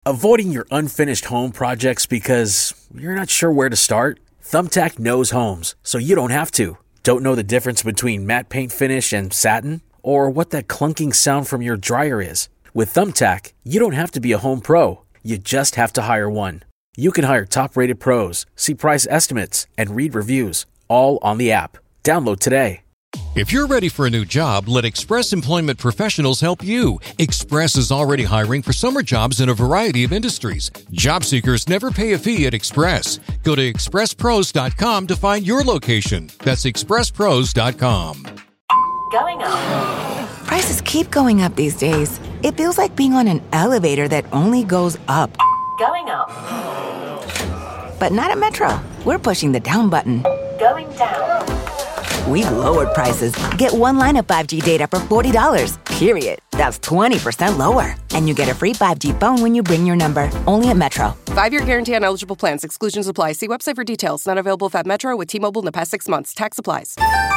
Avoiding your unfinished home projects because you're not sure where to start? Thumbtack knows homes, so you don't have to. Don't know the difference between matte paint finish and satin? Or what that clunking sound from your dryer is? With Thumbtack, you don't have to be a home pro. You just have to hire one. You can hire top-rated pros, see price estimates, and read reviews, all on the app. Download today. If you're ready for a new job, let Express Employment Professionals help you. Express is already hiring for summer jobs in a variety of industries. Job seekers never pay a fee at Express. Go to expresspros.com to find your location. That's expresspros.com. Going up. Prices keep going up these days. It feels like being on an elevator that only goes up. Going up. But not at Metro. We're pushing the down button. Going down. We've lowered prices. Get one line of 5G data for $40, period. That's 20% lower. And you get a free 5G phone when you bring your number. Only at Metro. 5-year guarantee on eligible plans. Exclusions apply. See website for details. Not available at Metro with T-Mobile in the past 6 months. Tax applies.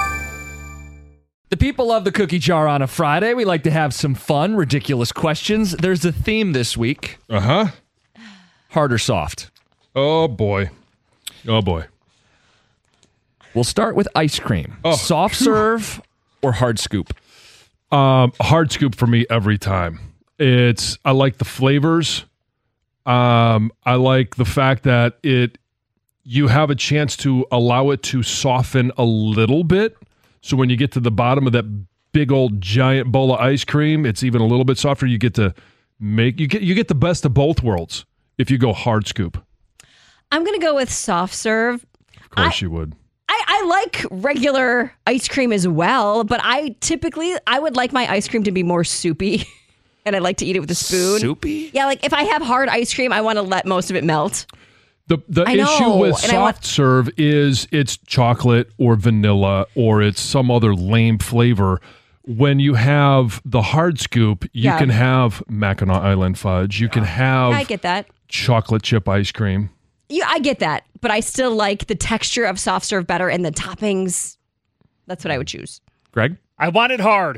The people love the cookie jar on a Friday. We like to have some fun, ridiculous questions. There's a theme this week. Uh-huh. Hard or soft? Oh, boy. Oh, boy. We'll start with ice cream. Soft serve or hard scoop? Hard scoop for me every time. I like the flavors. I like the fact that you have a chance to allow it to soften a little bit. So when you get to the bottom of that big old giant bowl of ice cream, it's even a little bit softer. You get the best of both worlds if you go hard scoop. I'm going to go with soft serve. Of course you would. I like regular ice cream as well, but I would like my ice cream to be more soupy, and I like to eat it with a spoon. Soupy? Yeah, like if I have hard ice cream, I want to let most of it melt. The issue with soft serve is it's chocolate or vanilla or it's some other lame flavor. When you have the hard scoop, you can have Mackinac Island fudge. You can have I get that. Chocolate chip ice cream. Yeah, I get that, but I still like the texture of soft serve better and the toppings. That's what I would choose. Greg? I want it hard.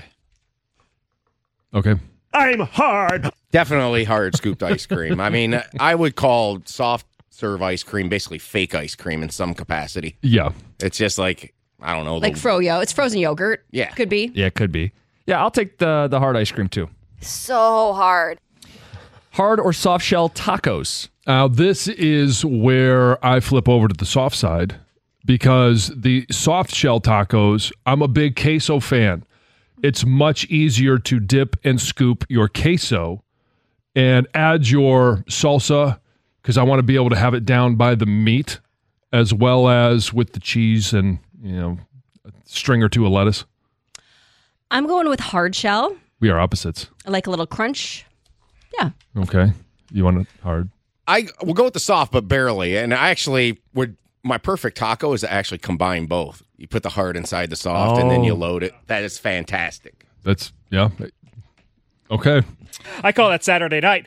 Okay. I'm hard. Definitely hard scooped ice cream. I mean, I would call soft serve ice cream basically fake ice cream in some capacity. Yeah. It's just like, I don't know. Like Froyo. It's frozen yogurt. Yeah. Could be. Yeah, it could be. Yeah, I'll take the hard ice cream too. So hard. Hard or soft shell tacos? This is where I flip over to the soft side because the soft shell tacos, I'm a big queso fan. It's much easier to dip and scoop your queso and add your salsa because I want to be able to have it down by the meat as well as with the cheese and, a string or two of lettuce. I'm going with hard shell. We are opposites. I like a little crunch. Yeah. Okay. You want it hard? I will go with the soft, but barely. And I actually my perfect taco is to actually combine both. You put the hard inside the soft and then you load it. That is fantastic. Yeah. Okay. I call that Saturday night.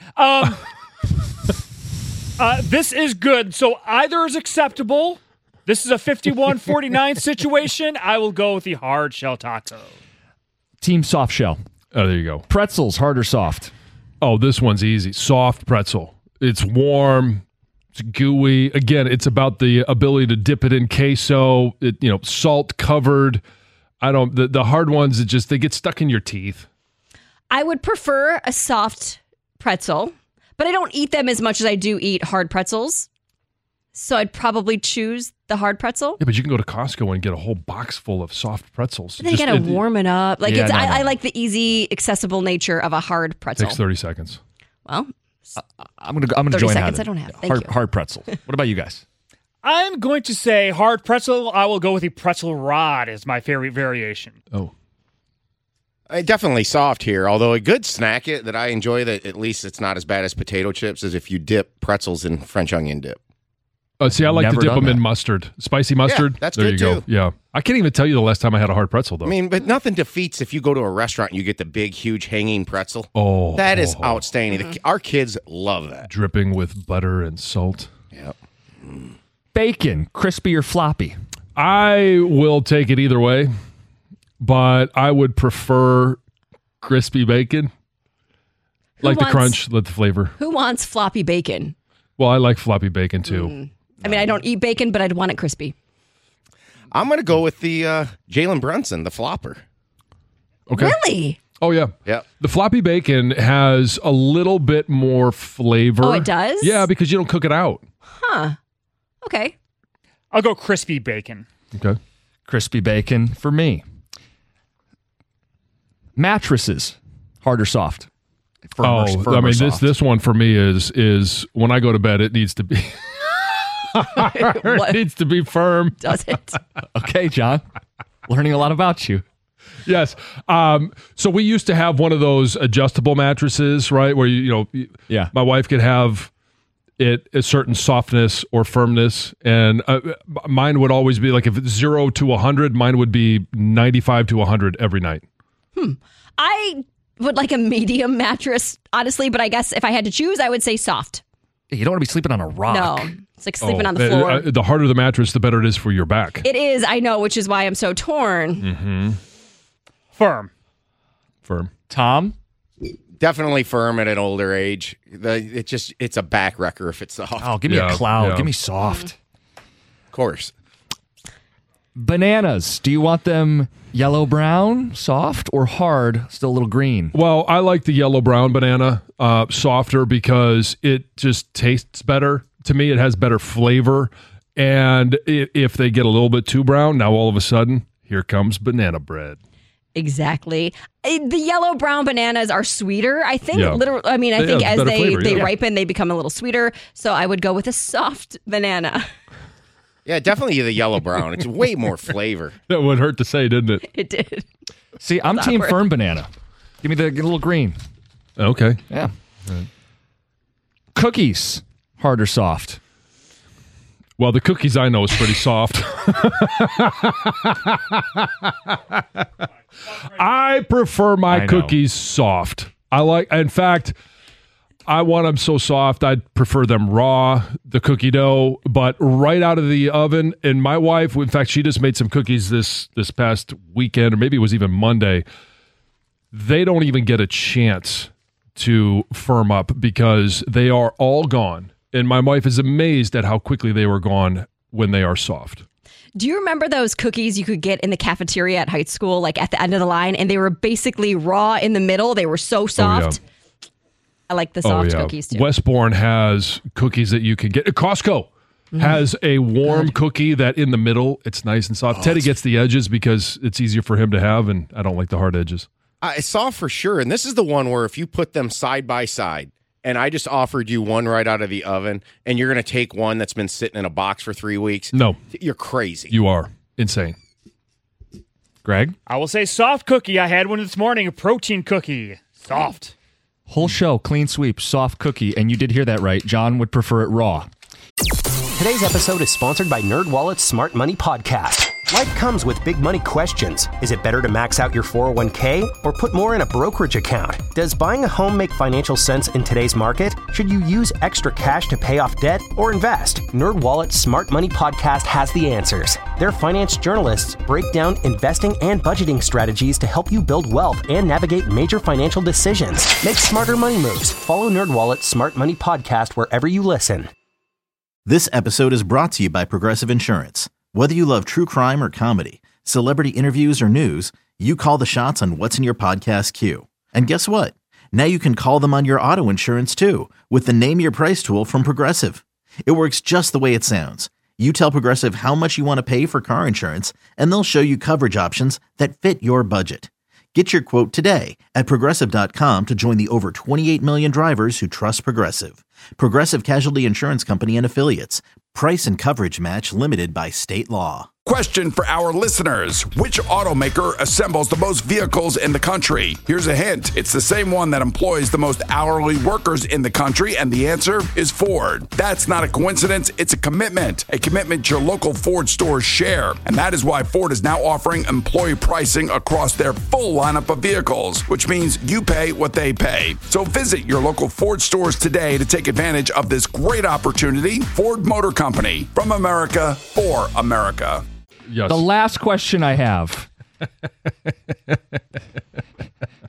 This is good. So either is acceptable. This is a 51-49 situation. I will go with the hard shell taco. Team soft shell. Oh, there you go. Pretzels, hard or soft? Oh, this one's easy. Soft pretzel. It's warm. It's gooey. Again, it's about the ability to dip it in queso. Salt covered. The hard ones, they get stuck in your teeth. I would prefer a soft pretzel, but I don't eat them as much as I do eat hard pretzels. So I'd probably choose the hard pretzel. Yeah, but you can go to Costco and get a whole box full of soft pretzels. But then you gotta warm it up. I like the easy, accessible nature of a hard pretzel. Takes 30 seconds. Well, I'm gonna 30 join seconds that. I don't have. Thank you. Hard pretzel. What about you guys? I'm going to say hard pretzel. I will go with the pretzel rod as my favorite variation. Oh. Definitely soft here, although a good snack that I enjoy that at least it's not as bad as potato chips is if you dip pretzels in French onion dip. See, I like to dip them in mustard. Spicy mustard. Yeah, that's there good you go. too. Yeah. I can't even tell you the last time I had a hard pretzel, though. I mean, but nothing defeats if you go to a restaurant and you get the big, huge hanging pretzel. Oh. That is outstanding. Our kids love that. Dripping with butter and salt. Yep. Bacon, crispy or floppy? I will take it either way, but I would prefer crispy bacon. Like the wants- crunch, like the flavor. Who wants floppy bacon? Well, I like floppy bacon too. I mean, I don't eat bacon, but I'd want it crispy. I'm going to go with the Jalen Brunson, the flopper. Okay. Really? Oh, yeah. Yep. The floppy bacon has a little bit more flavor. Oh, it does? Yeah, because you don't cook it out. Huh. Okay. I'll go crispy bacon. Okay. Crispy bacon for me. Mattresses, hard or soft? Firm I mean, soft? this one for me is when I go to bed, it needs to be it needs to be firm. Does it? Okay, John. Learning a lot about you. Yes. So we used to have one of those adjustable mattresses, right? Where Yeah. my wife could have it a certain softness or firmness, and mine would always be like if it's 0 to 100, mine would be 95 to 100 every night. I would like a medium mattress, honestly, but I guess if I had to choose, I would say soft. You don't want to be sleeping on a rock. No, it's like sleeping on the floor. The harder the mattress, the better it is for your back. It is, I know, which is why I'm so torn. Mm-hmm. Firm. Tom? Definitely firm at an older age. It's a back wrecker if it's soft. Oh, give me a cloud. Give me soft. Of course. Bananas. Do you want them yellow brown, soft, or hard, still a little green? Well, I like the yellow brown banana softer because it just tastes better. To me, it has better flavor. And if they get a little bit too brown, now all of a sudden, here comes banana bread. Exactly. The yellow brown bananas are sweeter, I think. Yeah. I think as better they flavor, ripen, they become a little sweeter. So I would go with a soft banana. Yeah, definitely the yellow brown. It's way more flavor. That would hurt to say, didn't it? It did. See, I'm team firm banana. Give me the little green. Okay. Yeah. Cookies, hard or soft? Well, the cookies I know is pretty soft. I prefer my cookies soft. In fact, I want them so soft, I'd prefer them raw, the cookie dough, but right out of the oven. And my wife, in fact, she just made some cookies this past weekend, or maybe it was even Monday. They don't even get a chance to firm up because they are all gone. And my wife is amazed at how quickly they were gone when they are soft. Do you remember those cookies you could get in the cafeteria at high school, like at the end of the line, and they were basically raw in the middle? They were so soft. Yeah. I like the soft cookies too. Westbourne has cookies that you can get. Costco has a warm cookie that in the middle, it's nice and soft. Teddy gets the edges because it's easier for him to have, and I don't like the hard edges. I saw for sure, and this is the one where if you put them side by side, and I just offered you one right out of the oven, and you're going to take one that's been sitting in a box for 3 weeks. No. You're crazy. You are insane. Greg? I will say soft cookie. I had one this morning, a protein cookie. Soft. Whole show, clean sweep, soft cookie. And you did hear that right. John would prefer it raw. Today's episode is sponsored by NerdWallet's Smart Money Podcast. Life comes with big money questions. Is it better to max out your 401k or put more in a brokerage account? Does buying a home make financial sense in today's market? Should you use extra cash to pay off debt or invest? NerdWallet's Smart Money Podcast has the answers. Their finance journalists break down investing and budgeting strategies to help you build wealth and navigate major financial decisions. Make smarter money moves. Follow NerdWallet's Smart Money Podcast wherever you listen. This episode is brought to you by Progressive Insurance. Whether you love true crime or comedy, celebrity interviews or news, you call the shots on what's in your podcast queue. And guess what? Now you can call them on your auto insurance too with the Name Your Price tool from Progressive. It works just the way it sounds. You tell Progressive how much you want to pay for car insurance, and they'll show you coverage options that fit your budget. Get your quote today at Progressive.com to join the over 28 million drivers who trust Progressive. Progressive Casualty Insurance Company and Affiliates. Price and coverage match limited by state law. Question for our listeners. Which automaker assembles the most vehicles in the country? Here's a hint. It's the same one that employs the most hourly workers in the country, and the answer is Ford. That's not a coincidence. It's a commitment your local Ford stores share. And that is why Ford is now offering employee pricing across their full lineup of vehicles, which means you pay what they pay. So visit your local Ford stores today to take advantage of this great opportunity. Ford Motor Company, from America for America. Yes. The last question I have.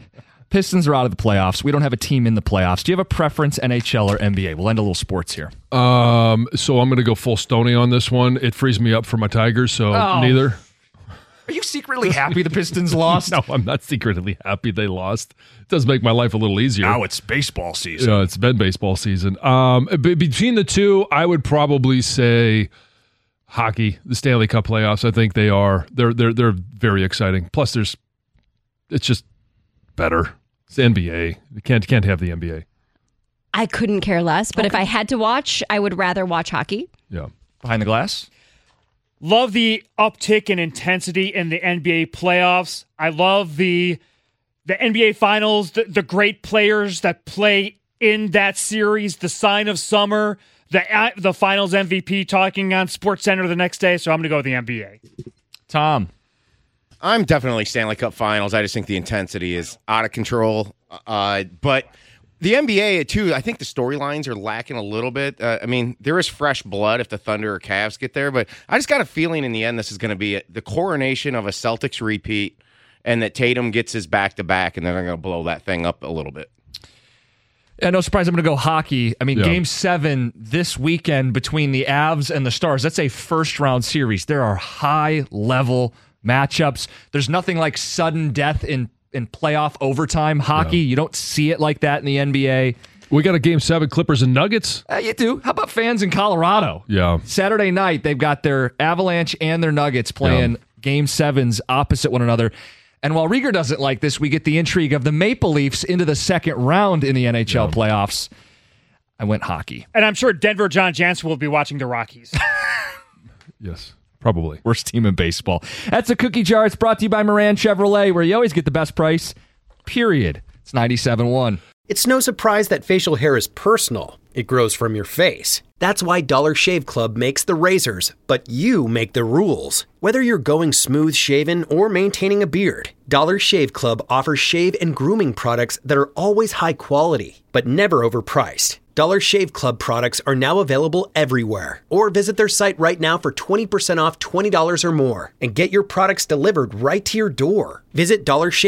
Pistons are out of the playoffs. We don't have a team in the playoffs. Do you have a preference, NHL or NBA? We'll end a little sports here. So I'm going to go full Stoney on this one. It frees me up for my Tigers, so neither. Are you secretly happy the Pistons lost? No, I'm not secretly happy they lost. It does make my life a little easier. Now it's baseball season. Yeah, it's been baseball season. Between the two, I would probably say hockey, the Stanley Cup playoffs. I think they're very exciting. Plus, it's just better. It's the NBA. You can't have the NBA. I couldn't care less, but if I had to watch, I would rather watch hockey. Yeah. Behind the glass? Love the uptick in intensity in the NBA playoffs. I love the NBA finals, the great players that play in that series, the sign of summer, the finals MVP talking on SportsCenter the next day. So I'm going to go with the NBA. Tom. I'm definitely Stanley Cup Finals. I just think the intensity is out of control. But the NBA, too, I think the storylines are lacking a little bit. There is fresh blood if the Thunder or Cavs get there, but I just got a feeling in the end this is going to be the coronation of a Celtics repeat and that Tatum gets his back-to-back, and then they're going to blow that thing up a little bit. Yeah, no surprise, I'm going to go hockey. Game 7 this weekend between the Avs and the Stars, that's a first-round series. There are high-level matchups. There's nothing like sudden death in playoff overtime hockey. You don't see it like that in the NBA. We got a Game 7 Clippers and Nuggets. You do. How about fans in Colorado? Yeah. Saturday night, they've got their Avalanche and their Nuggets playing Game 7s opposite one another. And while Rieger doesn't like this, we get the intrigue of the Maple Leafs into the second round in the NHL playoffs. I went hockey. And I'm sure Denver John Jansen will be watching the Rockies. Yes. Probably. Worst team in baseball. That's a cookie jar. It's brought to you by Moran Chevrolet, where you always get the best price, period. It's 97.1. It's no surprise that facial hair is personal. It grows from your face. That's why Dollar Shave Club makes the razors, but you make the rules. Whether you're going smooth shaven or maintaining a beard, Dollar Shave Club offers shave and grooming products that are always high quality, but never overpriced. Dollar Shave Club products are now available everywhere. Or visit their site right now for 20% off $20 or more and get your products delivered right to your door. Visit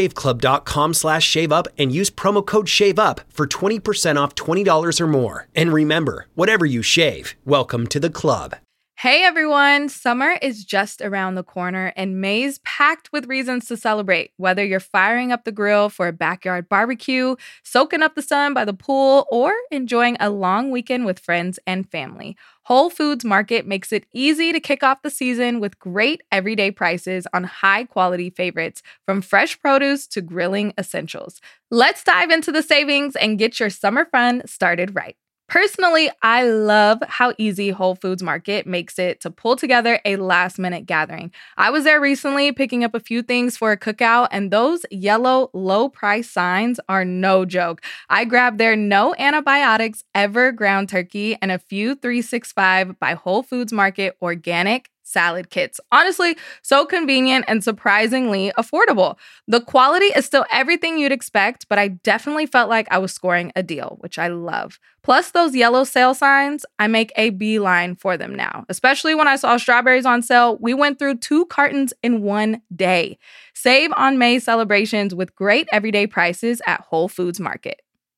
dollarshaveclub.com/shaveup and use promo code SHAVEUP for 20% off $20 or more. And remember, whatever you shave, welcome to the club. Hey everyone, summer is just around the corner and May's packed with reasons to celebrate. Whether you're firing up the grill for a backyard barbecue, soaking up the sun by the pool, or enjoying a long weekend with friends and family, Whole Foods Market makes it easy to kick off the season with great everyday prices on high-quality favorites, from fresh produce to grilling essentials. Let's dive into the savings and get your summer fun started right. Personally, I love how easy Whole Foods Market makes it to pull together a last-minute gathering. I was there recently picking up a few things for a cookout, and those yellow low-price signs are no joke. I grabbed their no antibiotics ever ground turkey and a few 365 by Whole Foods Market organic salad kits. Honestly, so convenient and surprisingly affordable. The quality is still everything you'd expect, but I definitely felt like I was scoring a deal, which I love. Plus those yellow sale signs, I make a beeline for them now. Especially when I saw strawberries on sale, we went through 2 cartons in one day. Save on May celebrations with great everyday prices at Whole Foods Market.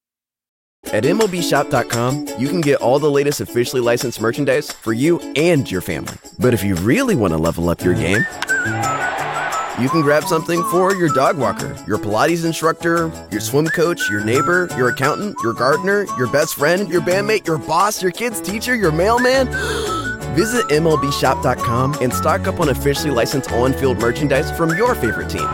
At MLBshop.com, you can get all the latest officially licensed merchandise for you and your family. But if you really want to level up your game, you can grab something for your dog walker, your Pilates instructor, your swim coach, your neighbor, your accountant, your gardener, your best friend, your bandmate, your boss, your kid's teacher, your mailman. Visit MLBshop.com and stock up on officially licensed on-field merchandise from your favorite teams.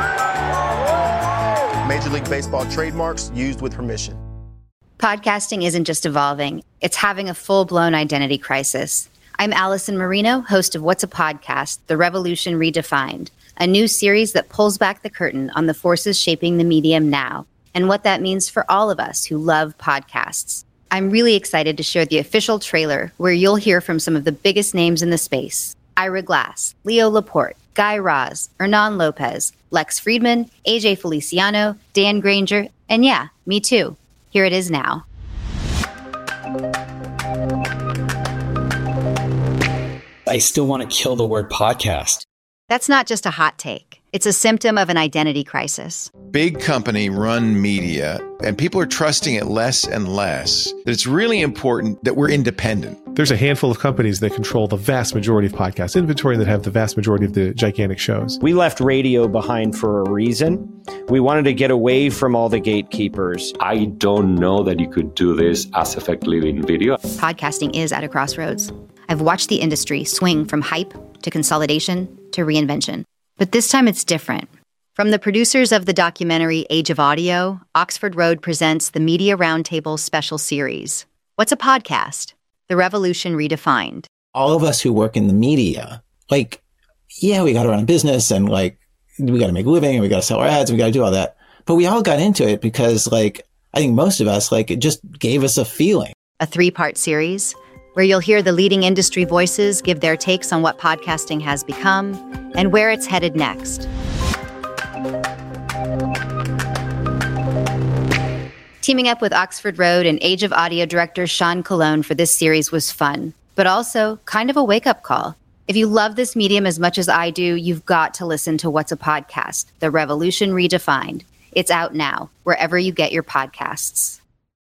Major League Baseball trademarks used with permission. Podcasting isn't just evolving, it's having a full-blown identity crisis. I'm Allison Marino, host of What's a Podcast? The Revolution Redefined, a new series that pulls back the curtain on the forces shaping the medium now and what that means for all of us who love podcasts. I'm really excited to share the official trailer where you'll hear from some of the biggest names in the space. Ira Glass, Leo Laporte, Guy Raz, Hernan Lopez, Lex Friedman, AJ Feliciano, Dan Granger, and yeah, me too. Here it is now. I still want to kill the word podcast. That's not just a hot take. It's a symptom of an identity crisis. Big company run media, and people are trusting it less and less. That it's really important that we're independent. There's a handful of companies that control the vast majority of podcast inventory and that have the vast majority of the gigantic shows. We left radio behind for a reason. We wanted to get away from all the gatekeepers. I don't know that you could do this as effectively in video. Podcasting is at a crossroads. I've watched the industry swing from hype to consolidation to reinvention. But this time it's different. From the producers of the documentary Age of Audio, Oxford Road presents the Media Roundtable special series. What's a podcast? The Revolution Redefined. All of us who work in the media, we got to run a business and we got to make a living and we got to sell our ads and we got to do all that. But we all got into it because I think most of us, it just gave us a feeling. A 3-part series where you'll hear the leading industry voices give their takes on what podcasting has become and where it's headed next. Teaming up with Oxford Road and Age of Audio director Sean Colon for this series was fun, but also kind of a wake-up call. If you love this medium as much as I do, you've got to listen to What's a Podcast? The Revolution Redefined. It's out now, wherever you get your podcasts.